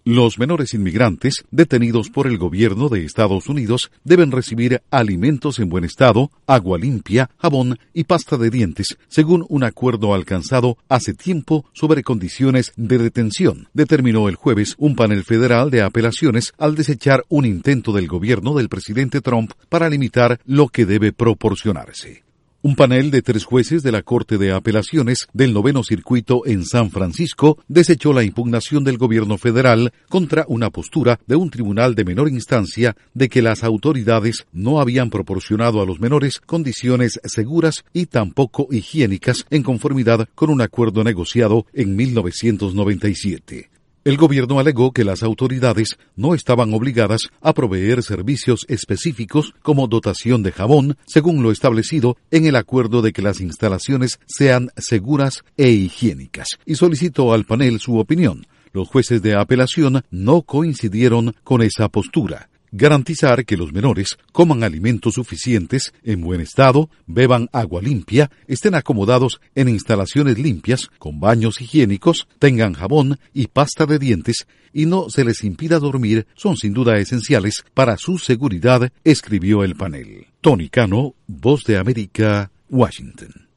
Los menores inmigrantes detenidos por el gobierno de Estados Unidos deben recibir alimentos en buen estado, agua limpia, jabón y pasta de dientes, según un acuerdo alcanzado hace tiempo sobre condiciones de detención, determinó el jueves un panel federal de apelaciones al desechar un intento del gobierno del presidente Trump para limitar lo que debe proporcionarse. Un panel de 3 jueces de la Corte de Apelaciones del Noveno Circuito en San Francisco desechó la impugnación del gobierno federal contra una postura de un tribunal de menor instancia de que las autoridades no habían proporcionado a los menores condiciones seguras y tampoco higiénicas en conformidad con un acuerdo negociado en 1997. El gobierno alegó que las autoridades no estaban obligadas a proveer servicios específicos como dotación de jabón, según lo establecido en el acuerdo de que las instalaciones sean seguras e higiénicas, y solicitó al panel su opinión. Los jueces de apelación no coincidieron con esa postura. Garantizar que los menores coman alimentos suficientes, en buen estado, beban agua limpia, estén acomodados en instalaciones limpias, con baños higiénicos, tengan jabón y pasta de dientes y no se les impida dormir son sin duda esenciales para su seguridad, escribió el panel. Tony Cano, Voz de América, Washington.